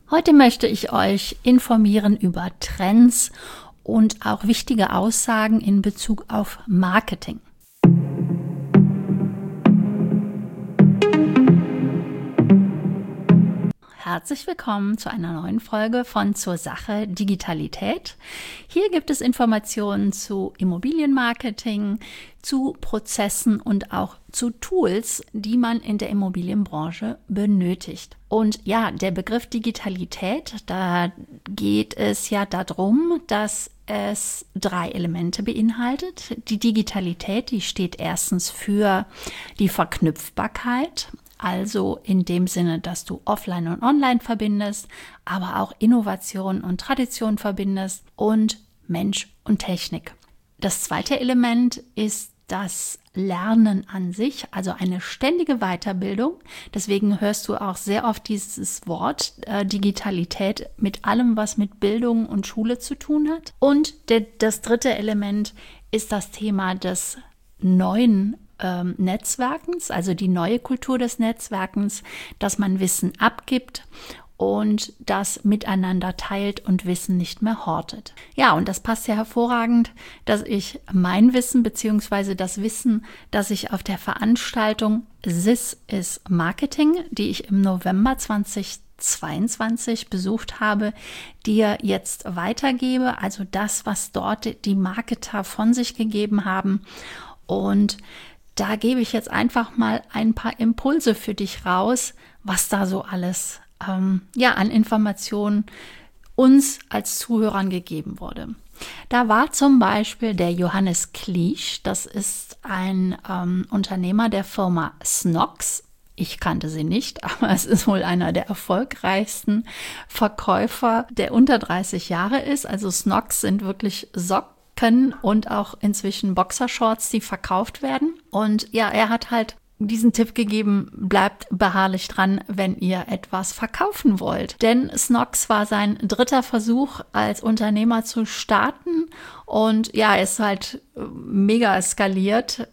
Heute möchte ich euch informieren über Trends und auch wichtige Aussagen in Bezug auf Marketing. Herzlich willkommen zu einer neuen Folge von Zur Sache Digitalität. Hier gibt es Informationen zu Immobilienmarketing, zu Prozessen und auch zu Tools, die man in der Immobilienbranche benötigt. Und ja, der Begriff Digitalität, da geht es ja darum, dass es 3 Elemente beinhaltet. Die Digitalität, die steht erstens für die Verknüpfbarkeit. Also in dem Sinne, dass du Offline und Online verbindest, aber auch Innovation und Tradition verbindest und Mensch und Technik. Das zweite Element ist das Lernen an sich, also eine ständige Weiterbildung. Deswegen hörst du auch sehr oft dieses Wort Digitalität mit allem, was mit Bildung und Schule zu tun hat. Und das dritte Element ist das Thema des neuen Netzwerkens, also die neue Kultur des Netzwerkens, dass man Wissen abgibt und das miteinander teilt und Wissen nicht mehr hortet. Ja, und das passt ja hervorragend, dass ich mein Wissen bzw. das Wissen, das ich auf der Veranstaltung This is Marketing, die ich im November 2022 besucht habe, dir jetzt weitergebe, also das, was dort die Marketer von sich gegeben haben. Und da gebe ich jetzt einfach mal ein paar Impulse für dich raus, was da so alles an Informationen uns als Zuhörern gegeben wurde. Da war zum Beispiel der Johannes Kliesch, das ist ein Unternehmer der Firma Snox. Ich kannte sie nicht, aber es ist wohl einer der erfolgreichsten Verkäufer, der unter 30 Jahre ist. Also Snox sind wirklich Socken und auch inzwischen Boxershorts, die verkauft werden. Und ja, er hat halt diesen Tipp gegeben, bleibt beharrlich dran, wenn ihr etwas verkaufen wollt. Denn Snox war sein 3. Versuch als Unternehmer zu starten und ja, ist halt mega skaliert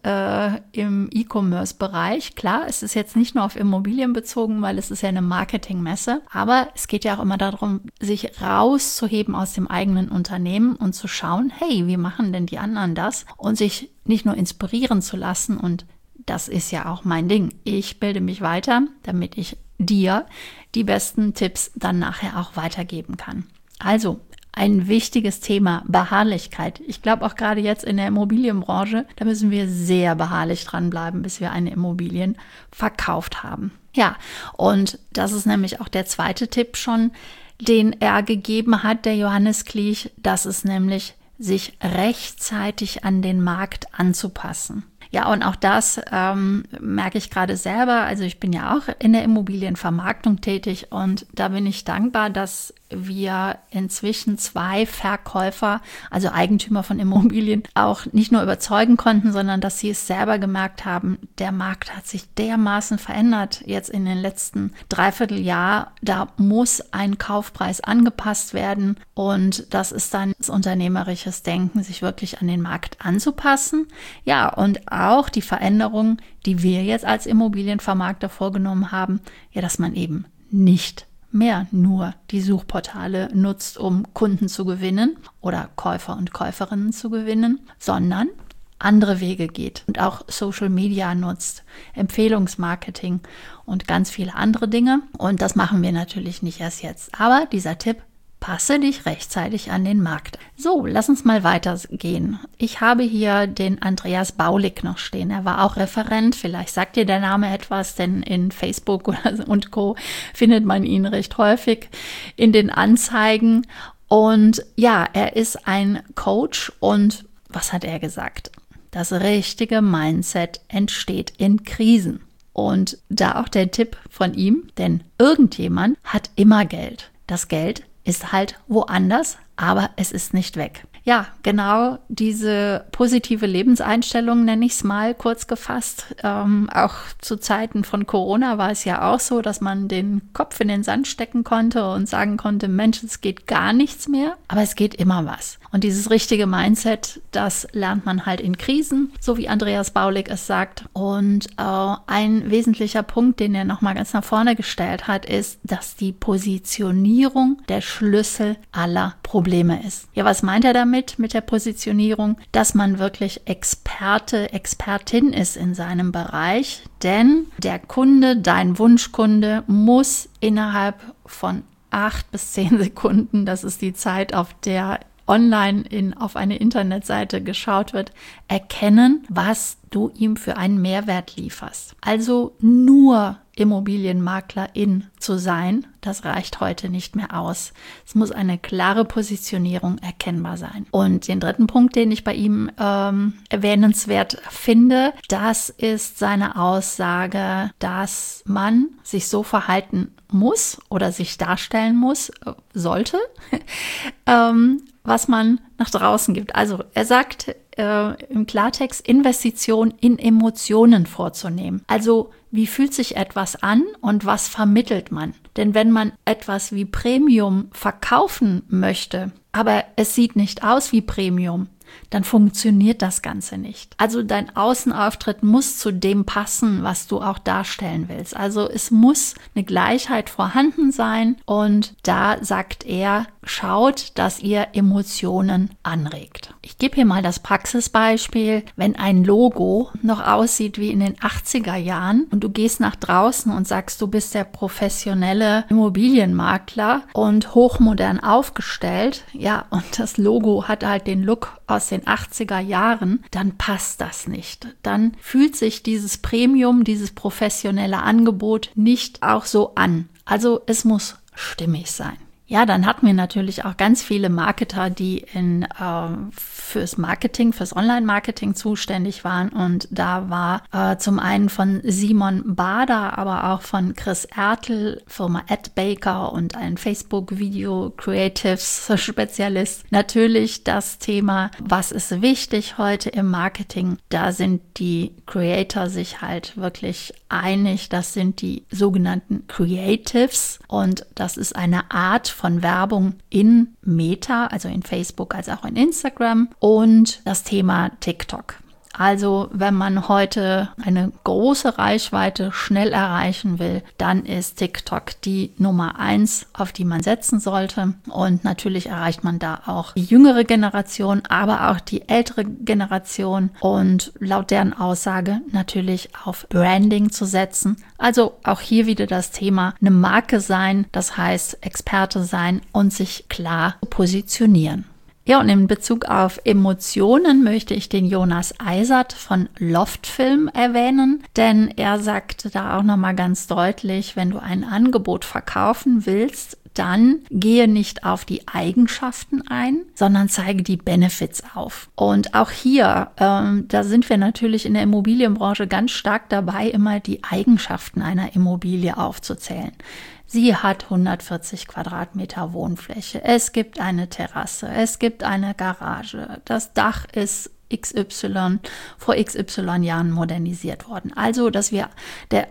im E-Commerce-Bereich. Klar, es ist jetzt nicht nur auf Immobilien bezogen, weil es ist ja eine Marketingmesse, aber es geht ja auch immer darum, sich rauszuheben aus dem eigenen Unternehmen und zu schauen, hey, wie machen denn die anderen das? Und sich nicht nur inspirieren zu lassen, und das ist ja auch mein Ding. Ich bilde mich weiter, damit ich dir die besten Tipps dann nachher auch weitergeben kann. Also ein wichtiges Thema, Beharrlichkeit. Ich glaube auch gerade jetzt in der Immobilienbranche, da müssen wir sehr beharrlich dranbleiben, bis wir eine Immobilien verkauft haben. Ja, und das ist nämlich auch der zweite Tipp schon, den er gegeben hat, der Johannes Kliesch. Das ist nämlich, sich rechtzeitig an den Markt anzupassen. Ja, und auch das merke ich gerade selber. Also ich bin ja auch in der Immobilienvermarktung tätig und da bin ich dankbar, dass wir inzwischen 2 Verkäufer, also Eigentümer von Immobilien, auch nicht nur überzeugen konnten, sondern dass sie es selber gemerkt haben, der Markt hat sich dermaßen verändert jetzt in den letzten Dreivierteljahr. Da muss ein Kaufpreis angepasst werden und das ist dann das unternehmerisches Denken, sich wirklich an den Markt anzupassen. Ja, und auch die Veränderung, die wir jetzt als Immobilienvermarkter vorgenommen haben, ja, dass man eben nicht mehr nur die Suchportale nutzt, um Kunden zu gewinnen oder Käufer und Käuferinnen zu gewinnen, sondern andere Wege geht und auch Social Media nutzt, Empfehlungsmarketing und ganz viele andere Dinge. Und das machen wir natürlich nicht erst jetzt. Aber dieser Tipp: passe dich rechtzeitig an den Markt. So, lass uns mal weitergehen. Ich habe hier den Andreas Baulig noch stehen. Er war auch Referent. Vielleicht sagt dir der Name etwas, denn in Facebook und Co. findet man ihn recht häufig in den Anzeigen. Und ja, er ist ein Coach und was hat er gesagt? Das richtige Mindset entsteht in Krisen. Und da auch der Tipp von ihm, denn irgendjemand hat immer Geld. Das Geld ist halt woanders, aber es ist nicht weg. Ja, genau diese positive Lebenseinstellung, nenne ich es mal kurz gefasst. Auch zu Zeiten von Corona war es ja auch so, dass man den Kopf in den Sand stecken konnte und sagen konnte, Mensch, es geht gar nichts mehr, aber es geht immer was. Und dieses richtige Mindset, das lernt man halt in Krisen, so wie Andreas Baulig es sagt. Und ein wesentlicher Punkt, den er nochmal ganz nach vorne gestellt hat, ist, dass die Positionierung der Schlüssel aller Probleme ist. Ja, was meint er damit mit der Positionierung? Dass man wirklich Experte, Expertin ist in seinem Bereich, denn der Kunde, dein Wunschkunde, muss innerhalb von 8 bis 10 Sekunden, das ist die Zeit, auf der online auf eine Internetseite geschaut wird, erkennen, was du ihm für einen Mehrwert lieferst. Also nur Immobilienmaklerin zu sein, das reicht heute nicht mehr aus. Es muss eine klare Positionierung erkennbar sein. Und den dritten Punkt, den ich bei ihm erwähnenswert finde, das ist seine Aussage, dass man sich so verhalten muss oder sich darstellen muss, sollte, was man nach draußen gibt. Also er sagt im Klartext, Investition in Emotionen vorzunehmen. Also wie fühlt sich etwas an und was vermittelt man? Denn wenn man etwas wie Premium verkaufen möchte, aber es sieht nicht aus wie Premium, dann funktioniert das Ganze nicht. Also dein Außenauftritt muss zu dem passen, was du auch darstellen willst. Also es muss eine Gleichheit vorhanden sein und da sagt er, schaut, dass ihr Emotionen anregt. Ich gebe hier mal das Praxisbeispiel. Wenn ein Logo noch aussieht wie in den 80er Jahren und du gehst nach draußen und sagst, du bist der professionelle Immobilienmakler und hochmodern aufgestellt, ja, und das Logo hat halt den Look aus den 80er Jahren, dann passt das nicht. Dann fühlt sich dieses Premium, dieses professionelle Angebot nicht auch so an. Also es muss stimmig sein. Ja, dann hatten wir natürlich auch ganz viele Marketer, die fürs Marketing, fürs Online-Marketing zuständig waren. Und da war zum einen von Simon Bader, aber auch von Chris Ertl, Firma AdBaker und ein Facebook-Video-Creatives-Spezialist. Natürlich das Thema, was ist wichtig heute im Marketing? Da sind die Creator sich halt wirklich einig. Das sind die sogenannten Creatives und das ist eine Art von Werbung in Meta, also in Facebook als auch in Instagram und das Thema TikTok. Also wenn man heute eine große Reichweite schnell erreichen will, dann ist TikTok die Nummer 1, auf die man setzen sollte. Und natürlich erreicht man da auch die jüngere Generation, aber auch die ältere Generation und laut deren Aussage natürlich auf Branding zu setzen. Also auch hier wieder das Thema eine Marke sein, das heißt Experte sein und sich klar positionieren. Ja, und in Bezug auf Emotionen möchte ich den Jonas Eisert von Loftfilm erwähnen, denn er sagt da auch nochmal ganz deutlich, wenn du ein Angebot verkaufen willst, dann gehe nicht auf die Eigenschaften ein, sondern zeige die Benefits auf. Und auch hier, da sind wir natürlich in der Immobilienbranche ganz stark dabei, immer die Eigenschaften einer Immobilie aufzuzählen. Sie hat 140 Quadratmeter Wohnfläche. Es gibt eine Terrasse. Es gibt eine Garage. Das Dach ist XY vor XY Jahren modernisiert worden. Also, dass der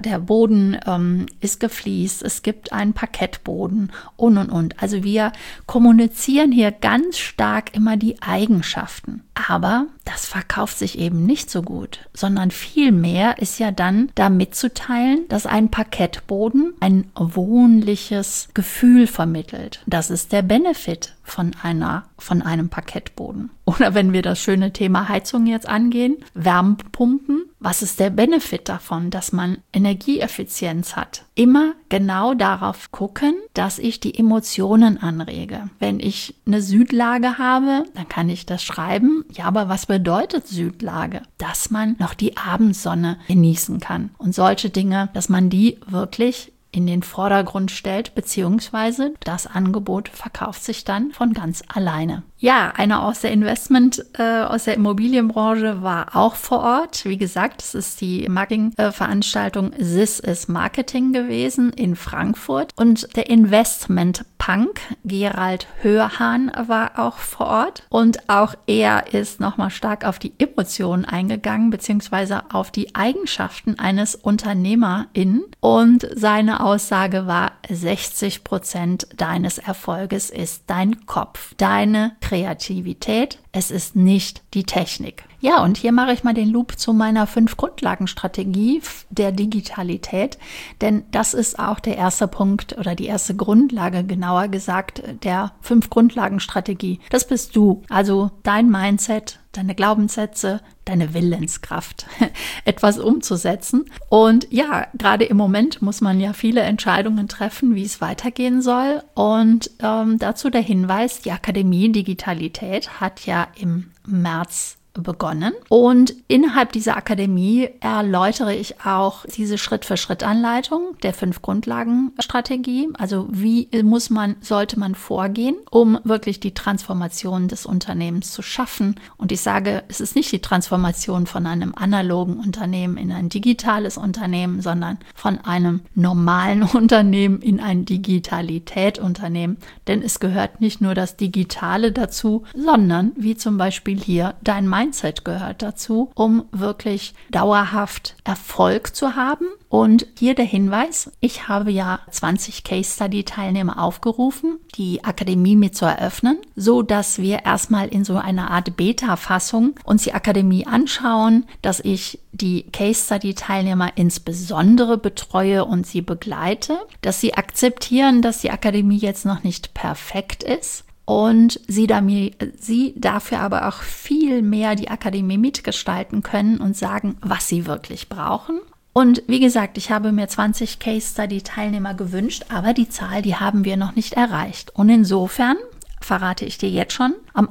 Boden ist gefliest, es gibt einen Parkettboden und. Also wir kommunizieren hier ganz stark immer die Eigenschaften. Aber das verkauft sich eben nicht so gut, sondern vielmehr ist ja dann da mitzuteilen, dass ein Parkettboden ein wohnliches Gefühl vermittelt. Das ist der Benefit von einem Parkettboden. Oder wenn wir das schöne Thema Heizung jetzt angehen, Wärmepumpen. Was ist der Benefit davon, dass man Energieeffizienz hat? Immer genau darauf gucken, dass ich die Emotionen anrege. Wenn ich eine Südlage habe, dann kann ich das schreiben. Ja, aber was bedeutet Südlage? Dass man noch die Abendsonne genießen kann. Und solche Dinge, dass man die wirklich in den Vordergrund stellt, beziehungsweise das Angebot verkauft sich dann von ganz alleine. Ja, einer aus der aus der Immobilienbranche war auch vor Ort. Wie gesagt, es ist die Marketingveranstaltung This is Marketing gewesen in Frankfurt. Und der Investmentpartner Punk. Gerald Hörhan war auch vor Ort und auch er ist nochmal stark auf die Emotionen eingegangen, beziehungsweise auf die Eigenschaften eines UnternehmerInnen, und seine Aussage war: 60% deines Erfolges ist dein Kopf, deine Kreativität, es ist nicht die Technik. Ja, und hier mache ich mal den Loop zu meiner 5-Grundlagen-Strategie der Digitalität, denn das ist auch der erste Punkt oder die erste Grundlage, genauer gesagt, der 5-Grundlagen-Strategie. Das bist du, also dein Mindset, deine Glaubenssätze, deine Willenskraft, etwas umzusetzen. Und ja, gerade im Moment muss man ja viele Entscheidungen treffen, wie es weitergehen soll. Und dazu der Hinweis: Die Akademie Digitalität hat ja im März begonnen. Und innerhalb dieser Akademie erläutere ich auch diese Schritt-für-Schritt-Anleitung der 5-Grundlagen-Strategie. Also wie sollte man vorgehen, um wirklich die Transformation des Unternehmens zu schaffen. Und ich sage, es ist nicht die Transformation von einem analogen Unternehmen in ein digitales Unternehmen, sondern von einem normalen Unternehmen in ein Digitalität-Unternehmen. Denn es gehört nicht nur das Digitale dazu, sondern wie zum Beispiel hier dein Mindset gehört dazu, um wirklich dauerhaft Erfolg zu haben. Und hier der Hinweis: Ich habe ja 20 Case-Study-Teilnehmer aufgerufen, die Akademie mit zu eröffnen, so dass wir erstmal in so einer Art Beta-Fassung uns die Akademie anschauen, dass ich die Case-Study-Teilnehmer insbesondere betreue und sie begleite, dass sie akzeptieren, dass die Akademie jetzt noch nicht perfekt ist. Und sie dafür aber auch viel mehr die Akademie mitgestalten können und sagen, was sie wirklich brauchen. Und wie gesagt, ich habe mir 20 Case-Study-Teilnehmer gewünscht, aber die Zahl, die haben wir noch nicht erreicht. Und insofern verrate ich dir jetzt schon: Am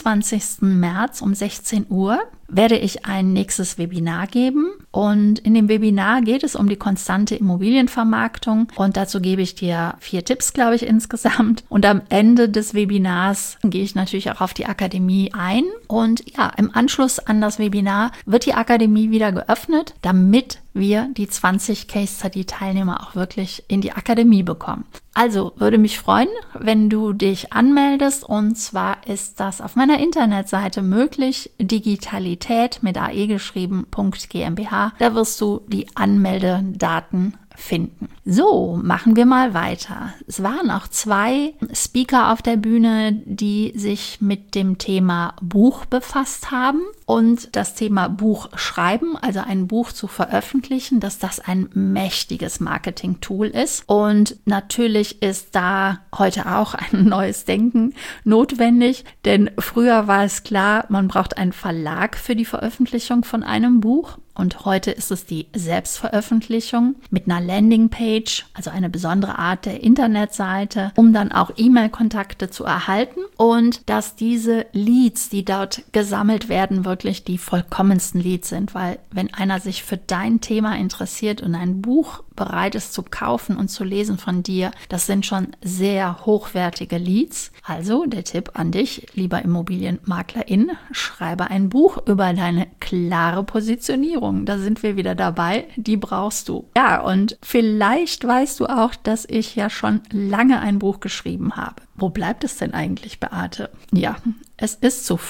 21. März um 16 Uhr werde ich ein nächstes Webinar geben. Und in dem Webinar geht es um die konstante Immobilienvermarktung. Und dazu gebe ich dir 4 Tipps, glaube ich, insgesamt. Und am Ende des Webinars gehe ich natürlich auch auf die Akademie ein. Und ja, im Anschluss an das Webinar wird die Akademie wieder geöffnet, damit wir die 20 Case-Study-Teilnehmer auch wirklich in die Akademie bekommen. Also würde mich freuen, wenn du dich anmeldest. Und zwar ist das auf meiner Internetseite möglich: Digitalität mit AE geschrieben .GmbH. Da wirst du die Anmeldedaten finden. So, machen wir mal weiter. Es waren auch 2 Speaker auf der Bühne, die sich mit dem Thema Buch befasst haben und das Thema Buch schreiben, also ein Buch zu veröffentlichen, dass das ein mächtiges Marketing-Tool ist. Und natürlich ist da heute auch ein neues Denken notwendig, denn früher war es klar, man braucht einen Verlag für die Veröffentlichung von einem Buch. Und heute ist es die Selbstveröffentlichung mit einer Landingpage, also eine besondere Art der Internetseite, um dann auch E-Mail-Kontakte zu erhalten und dass diese Leads, die dort gesammelt werden, wirklich die vollkommensten Leads sind, weil wenn einer sich für dein Thema interessiert und ein Buch bereit ist zu kaufen und zu lesen von dir, das sind schon sehr hochwertige Leads. Also der Tipp an dich, lieber Immobilienmaklerin: Schreibe ein Buch über deine klare Positionierung. Da sind wir wieder dabei, die brauchst du. Ja, und vielleicht weißt du auch, dass ich ja schon lange ein Buch geschrieben habe. Wo bleibt es denn eigentlich, Beate? Ja, es ist zu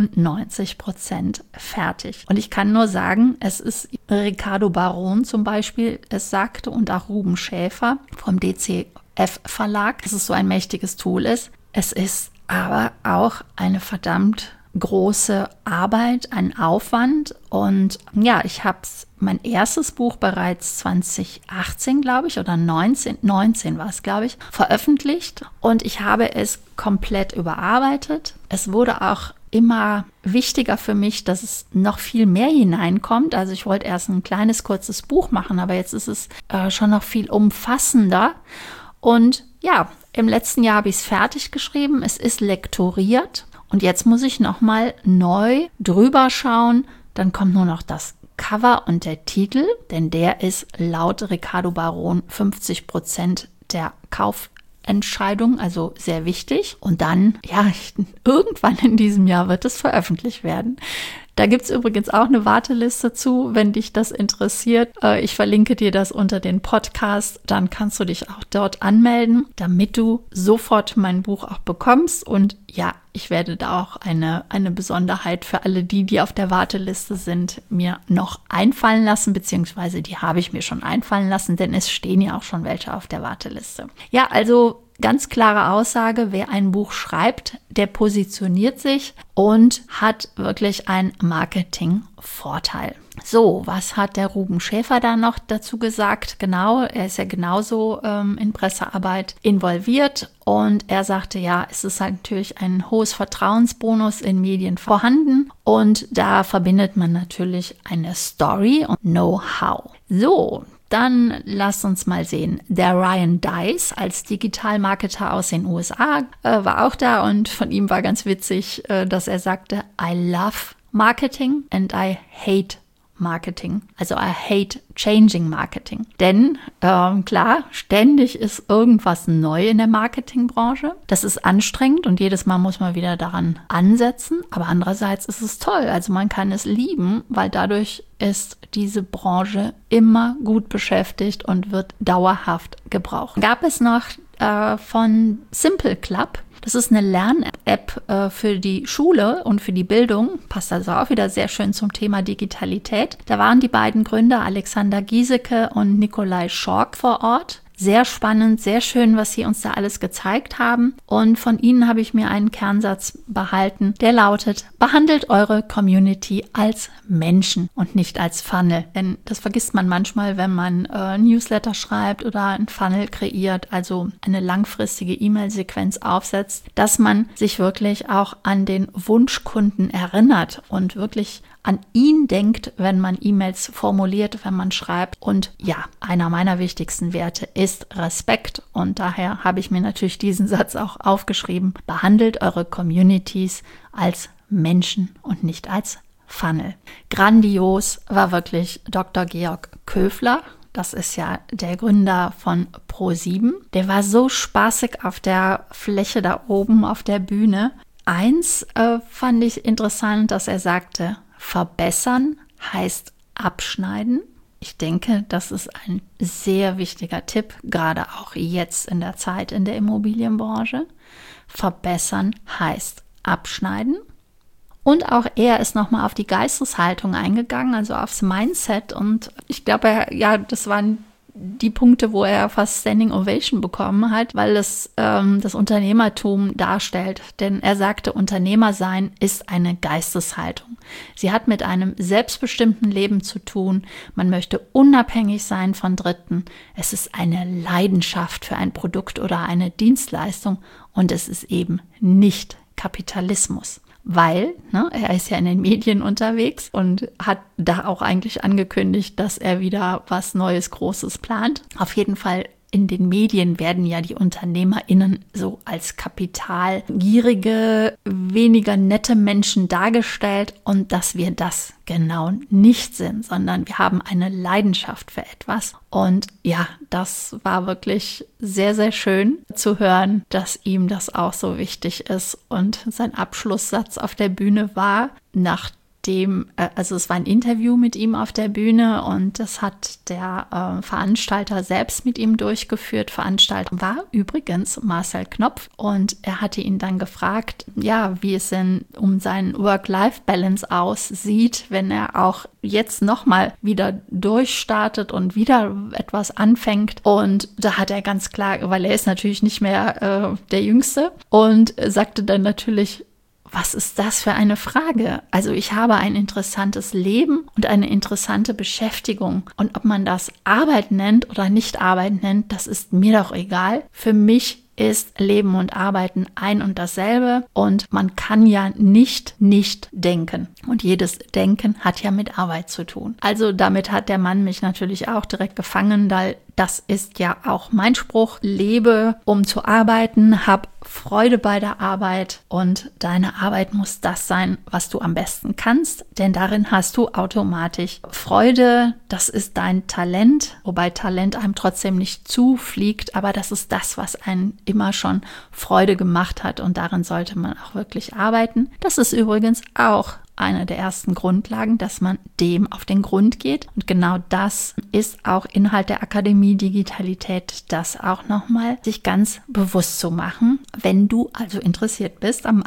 95% fertig. Und ich kann nur sagen, es ist Ricardo Baron zum Beispiel, es sagte, und auch Ruben Schäfer vom DCF Verlag, dass es so ein mächtiges Tool ist. Es ist aber auch eine verdammt große Arbeit, ein Aufwand. Und ja, ich habe mein erstes Buch bereits 2018, glaube ich, oder 19 war es, glaube ich, veröffentlicht. Und ich habe es komplett überarbeitet. Es wurde auch immer wichtiger für mich, dass es noch viel mehr hineinkommt. Also ich wollte erst ein kleines, kurzes Buch machen, aber jetzt ist es schon noch viel umfassender. Und ja, im letzten Jahr habe ich es fertig geschrieben. Es ist lektoriert. Und jetzt muss ich nochmal neu drüber schauen. Dann kommt nur noch das Cover und der Titel, denn der ist laut Ricardo Baron 50% der Kaufentscheidung, also sehr wichtig. Und dann, ja, irgendwann in diesem Jahr wird es veröffentlicht werden. Da gibt es übrigens auch eine Warteliste zu, wenn dich das interessiert. Ich verlinke dir das unter den Podcast. Dann kannst du dich auch dort anmelden, damit du sofort mein Buch auch bekommst. Und ja, ich werde da auch eine Besonderheit für alle die auf der Warteliste sind, mir noch einfallen lassen, beziehungsweise die habe ich mir schon einfallen lassen, denn es stehen ja auch schon welche auf der Warteliste. Ja, also ganz klare Aussage, wer ein Buch schreibt, der positioniert sich und hat wirklich einen Marketingvorteil. So, was hat der Ruben Schäfer da noch dazu gesagt? Genau, er ist ja genauso in Pressearbeit involviert und er sagte, ja, es ist halt natürlich ein hohes Vertrauensbonus in Medien vorhanden und da verbindet man natürlich eine Story und Know-how. So, dann lasst uns mal sehen. Der Ryan Deiss als Digitalmarketer aus den USA war auch da und von ihm war ganz witzig, dass er sagte, I love marketing and I hate Marketing. Also I hate changing Marketing. Denn klar, ständig ist irgendwas neu in der Marketingbranche. Das ist anstrengend und jedes Mal muss man wieder daran ansetzen. Aber andererseits ist es toll. Also man kann es lieben, weil dadurch ist diese Branche immer gut beschäftigt und wird dauerhaft gebraucht. Gab es noch von Simple Club. Das ist eine Lern-App für die Schule und für die Bildung. Passt also auch wieder sehr schön zum Thema Digitalität. Da waren die beiden Gründer Alexander Giesecke und Nikolai Schork vor Ort. Sehr spannend, sehr schön, was sie uns da alles gezeigt haben. Und von ihnen habe ich mir einen Kernsatz behalten, der lautet, behandelt eure Community als Menschen und nicht als Funnel. Denn das vergisst man manchmal, wenn man Newsletter schreibt oder ein Funnel kreiert, also eine langfristige E-Mail-Sequenz aufsetzt, dass man sich wirklich auch an den Wunschkunden erinnert und wirklich an ihn denkt, wenn man E-Mails formuliert, wenn man schreibt. Und ja, einer meiner wichtigsten Werte ist Respekt. Und daher habe ich mir natürlich diesen Satz auch aufgeschrieben. Behandelt eure Communities als Menschen und nicht als Funnel. Grandios war wirklich Dr. Georg Köfler. Das ist ja der Gründer von Pro7. Der war so spaßig auf der Fläche da oben auf der Bühne. Eins fand ich interessant, dass er sagte, verbessern heißt abschneiden. Ich denke, das ist ein sehr wichtiger Tipp, gerade auch jetzt in der Zeit in der Immobilienbranche. Verbessern heißt abschneiden. Und auch er ist nochmal auf die Geisteshaltung eingegangen, also aufs Mindset. Und ich glaube, das waren die Punkte, wo er fast Standing Ovation bekommen hat, weil es das Unternehmertum darstellt. Denn er sagte, Unternehmer sein ist eine Geisteshaltung. Sie hat mit einem selbstbestimmten Leben zu tun. Man möchte unabhängig sein von Dritten. Es ist eine Leidenschaft für ein Produkt oder eine Dienstleistung und es ist eben nicht Kapitalismus. Weil, er ist ja in den Medien unterwegs und hat da auch eigentlich angekündigt, dass er wieder was Neues, Großes plant. Auf jeden Fall in den Medien werden ja die UnternehmerInnen so als kapitalgierige, weniger nette Menschen dargestellt und dass wir das genau nicht sind, sondern wir haben eine Leidenschaft für etwas. Und ja, das war wirklich sehr, sehr schön zu hören, dass ihm das auch so wichtig ist. Und sein Abschlusssatz auf der Bühne war, also es war ein Interview mit ihm auf der Bühne und das hat der Veranstalter selbst mit ihm durchgeführt. Veranstalter war übrigens Marcel Knopf und er hatte ihn dann gefragt, ja, wie es denn um seinen Work-Life-Balance aussieht, wenn er auch jetzt nochmal wieder durchstartet und wieder etwas anfängt. Und da hat er ganz klar, weil er ist natürlich nicht mehr der Jüngste und sagte dann natürlich, was ist das für eine Frage? Also ich habe ein interessantes Leben und eine interessante Beschäftigung. Und ob man das Arbeit nennt oder nicht Arbeit nennt, das ist mir doch egal. Für mich ist Leben und Arbeiten ein und dasselbe und man kann ja nicht denken. Und jedes Denken hat ja mit Arbeit zu tun. Also damit hat der Mann mich natürlich auch direkt gefangen, weil das ist ja auch mein Spruch. Lebe, um zu arbeiten, hab Freude bei der Arbeit und deine Arbeit muss das sein, was du am besten kannst, denn darin hast du automatisch Freude. Das ist dein Talent, wobei Talent einem trotzdem nicht zufliegt, aber das ist das, was einen immer schon Freude gemacht hat und darin sollte man auch wirklich arbeiten. Das ist übrigens auch eine der ersten Grundlagen, dass man dem auf den Grund geht. Und genau das ist auch Inhalt der Akademie Digitalität, das auch nochmal sich ganz bewusst zu machen. Wenn du also interessiert bist, am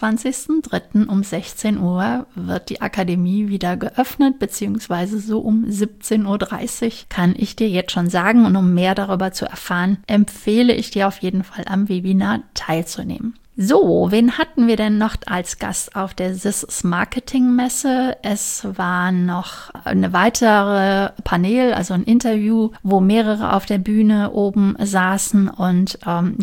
21.03. um 16 Uhr wird die Akademie wieder geöffnet, beziehungsweise so um 17.30 Uhr kann ich dir jetzt schon sagen. Und um mehr darüber zu erfahren, empfehle ich dir auf jeden Fall am Webinar teilzunehmen. So, wen hatten wir denn noch als Gast auf der This is Marketing Messe? Es war noch eine weitere Panel, also ein Interview, wo mehrere auf der Bühne oben saßen und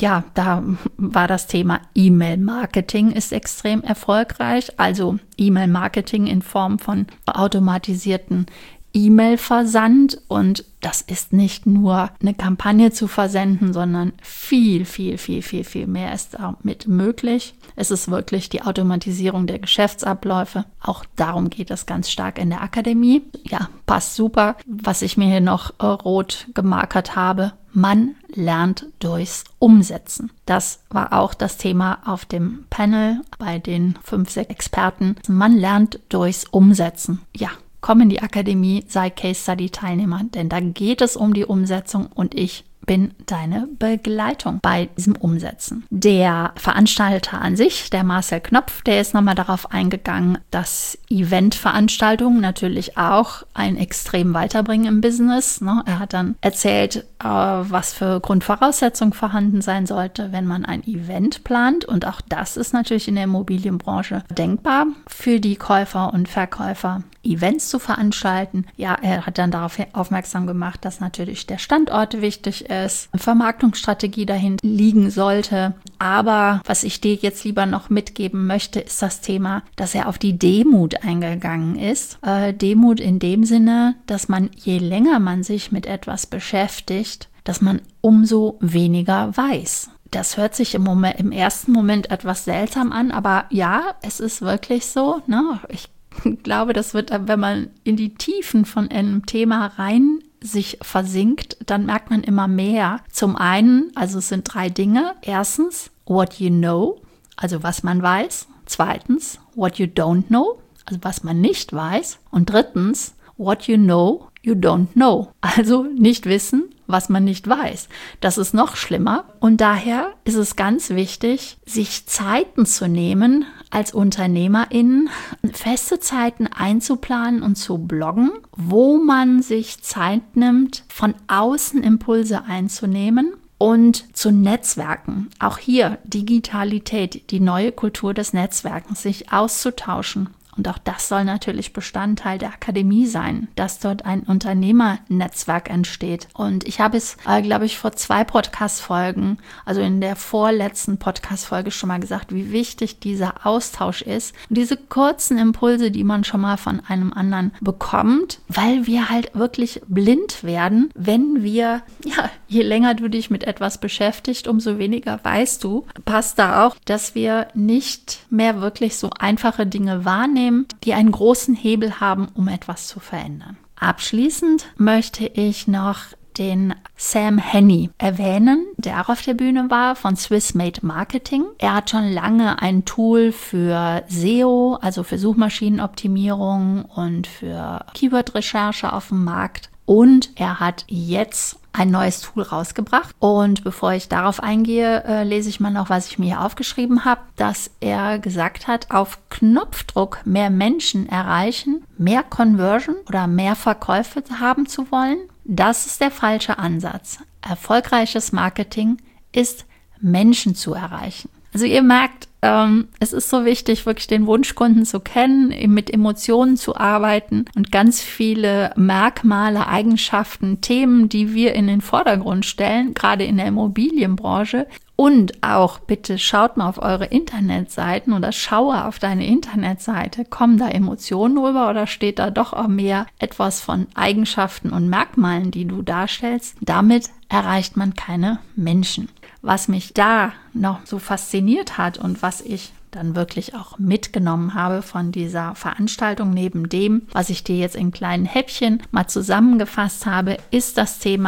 da war das Thema E-Mail-Marketing ist extrem erfolgreich, also E-Mail-Marketing in Form von automatisierten E-Mail-Versand, und das ist nicht nur eine Kampagne zu versenden, sondern viel, viel, viel, viel, viel mehr ist damit möglich. Es ist wirklich die Automatisierung der Geschäftsabläufe. Auch darum geht es ganz stark in der Akademie. Ja, passt super. Was ich mir hier noch rot gemarkert habe: Man lernt durchs Umsetzen. Das war auch das Thema auf dem Panel bei den 5, 6 Experten. Man lernt durchs Umsetzen. Ja. Komm in die Akademie, sei Case-Study-Teilnehmer, denn da geht es um die Umsetzung und ich bin deine Begleitung bei diesem Umsetzen. Der Veranstalter an sich, der Marcel Knopf, der ist nochmal darauf eingegangen, dass Eventveranstaltungen natürlich auch ein extrem weiterbringen im Business. Er hat dann erzählt, was für Grundvoraussetzungen vorhanden sein sollte, wenn man ein Event plant. Und auch das ist natürlich in der Immobilienbranche denkbar, für die Käufer und Verkäufer Events zu veranstalten. Ja, er hat dann darauf aufmerksam gemacht, dass natürlich der Standort wichtig ist, eine Vermarktungsstrategie dahinter liegen sollte. Aber was ich dir jetzt lieber noch mitgeben möchte, ist das Thema, dass er auf die Demut eingegangen ist. Demut in dem Sinne, dass man, je länger man sich mit etwas beschäftigt, dass man umso weniger weiß. Das hört sich im ersten Moment etwas seltsam an, aber ja, es ist wirklich so. Ich glaube, das wird, wenn man in die Tiefen von einem Thema rein sich versinkt, dann merkt man immer mehr. Zum einen, also es sind 3 Dinge. Erstens, what you know, also was man weiß. Zweitens, what you don't know, also was man nicht weiß. Und drittens, what you know, you don't know, also nicht wissen, was man nicht weiß. Das ist noch schlimmer. Und daher ist es ganz wichtig, sich Zeiten zu nehmen, als UnternehmerInnen feste Zeiten einzuplanen und zu bloggen, wo man sich Zeit nimmt, von außen Impulse einzunehmen und zu Netzwerken. Auch hier Digitalität, die neue Kultur des Netzwerkens, sich auszutauschen. Und auch das soll natürlich Bestandteil der Akademie sein, dass dort ein Unternehmernetzwerk entsteht. Und ich habe es, glaube ich, vor 2 Podcast-Folgen, also in der vorletzten Podcast-Folge schon mal gesagt, wie wichtig dieser Austausch ist. Und diese kurzen Impulse, die man schon mal von einem anderen bekommt, weil wir halt wirklich blind werden, wenn wir, je länger du dich mit etwas beschäftigst, umso weniger weißt du. Passt da auch, dass wir nicht mehr wirklich so einfache Dinge wahrnehmen, die einen großen Hebel haben, um etwas zu verändern. Abschließend möchte ich noch den Sam Henney erwähnen, der auch auf der Bühne war, von Swissmade Marketing. Er hat schon lange ein Tool für SEO, also für Suchmaschinenoptimierung und für Keyword-Recherche auf dem Markt. Und er hat jetzt ein neues Tool rausgebracht. Und bevor ich darauf eingehe, lese ich mal noch, was ich mir hier aufgeschrieben habe, dass er gesagt hat, auf Knopfdruck mehr Menschen erreichen, mehr Conversion oder mehr Verkäufe haben zu wollen. Das ist der falsche Ansatz. Erfolgreiches Marketing ist, Menschen zu erreichen. Also ihr merkt, es ist so wichtig, wirklich den Wunschkunden zu kennen, mit Emotionen zu arbeiten und ganz viele Merkmale, Eigenschaften, Themen, die wir in den Vordergrund stellen, gerade in der Immobilienbranche. Und auch bitte schaut mal auf eure Internetseiten oder schaue auf deine Internetseite. Kommen da Emotionen rüber oder steht da doch auch mehr etwas von Eigenschaften und Merkmalen, die du darstellst? Damit erreicht man keine Menschen. Was mich da noch so fasziniert hat und was ich dann wirklich auch mitgenommen habe von dieser Veranstaltung, neben dem, was ich dir jetzt in kleinen Häppchen mal zusammengefasst habe, ist das Thema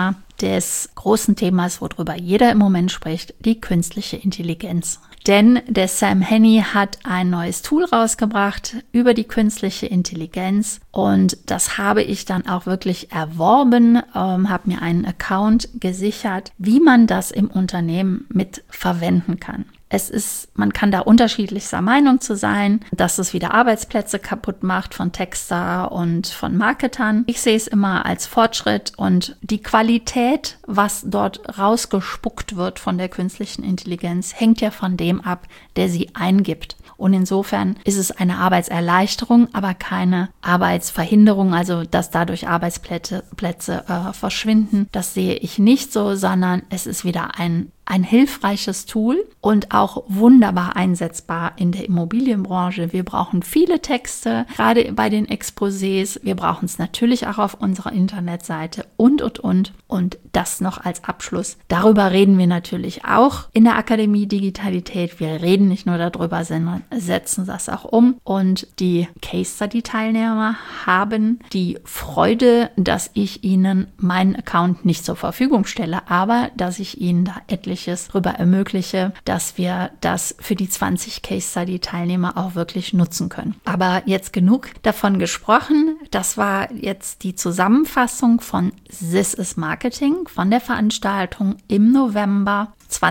des großen Themas, worüber jeder im Moment spricht, die künstliche Intelligenz. Denn der Sam Henney hat ein neues Tool rausgebracht über die künstliche Intelligenz und das habe ich dann auch wirklich erworben, habe mir einen Account gesichert, wie man das im Unternehmen mit verwenden kann. Man kann da unterschiedlichster Meinung zu sein, dass es wieder Arbeitsplätze kaputt macht von Texter und von Marketern. Ich sehe es immer als Fortschritt und die Qualität, was dort rausgespuckt wird von der künstlichen Intelligenz, hängt ja von dem ab, der sie eingibt. Und insofern ist es eine Arbeitserleichterung, aber keine Arbeitsverhinderung, also dass dadurch Arbeitsplätze verschwinden. Das sehe ich nicht so, sondern es ist wieder ein hilfreiches Tool und auch wunderbar einsetzbar in der Immobilienbranche. Wir brauchen viele Texte, gerade bei den Exposés. Wir brauchen es natürlich auch auf unserer Internetseite und. Und das noch als Abschluss. Darüber reden wir natürlich auch in der Akademie Digitalität. Wir reden nicht nur darüber, sondern setzen das auch um. Und die Case Study Teilnehmer haben die Freude, dass ich ihnen meinen Account nicht zur Verfügung stelle, aber dass ich ihnen da etliches darüber ermögliche, dass wir das für die 20 Case Study Teilnehmer auch wirklich nutzen können. Aber jetzt genug davon gesprochen. Das war jetzt die Zusammenfassung von This is Marketing, von der Veranstaltung im November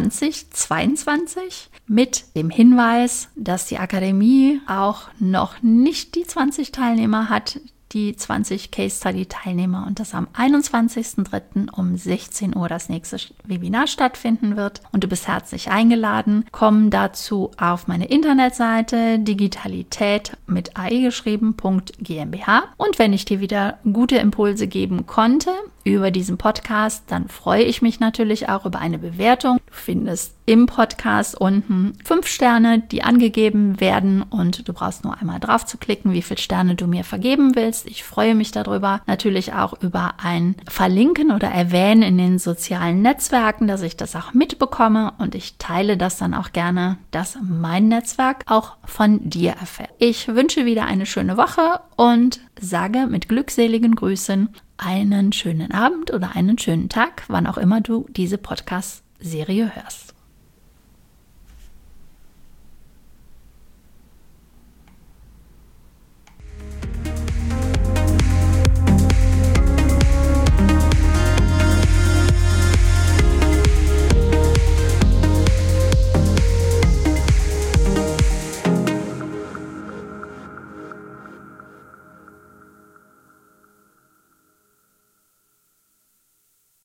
2022 mit dem Hinweis, dass die Akademie auch noch nicht die 20 Teilnehmer hat, die 20 Case Study Teilnehmer und das am 21.03. um 16 Uhr das nächste Webinar stattfinden wird. Und du bist herzlich eingeladen. Komm dazu auf meine Internetseite digitalität mit AI geschrieben.gmbH. Und wenn ich dir wieder gute Impulse geben konnte über diesen Podcast, dann freue ich mich natürlich auch über eine Bewertung. Du findest im Podcast unten 5 Sterne, die angegeben werden und du brauchst nur einmal drauf zu klicken, wie viele Sterne du mir vergeben willst. Ich freue mich darüber. Natürlich auch über ein Verlinken oder Erwähnen in den sozialen Netzwerken, dass ich das auch mitbekomme und ich teile das dann auch gerne, dass mein Netzwerk auch von dir erfährt. Ich wünsche wieder eine schöne Woche und sage mit glückseligen Grüßen einen schönen Abend oder einen schönen Tag, wann auch immer du diese Podcast-Serie hörst.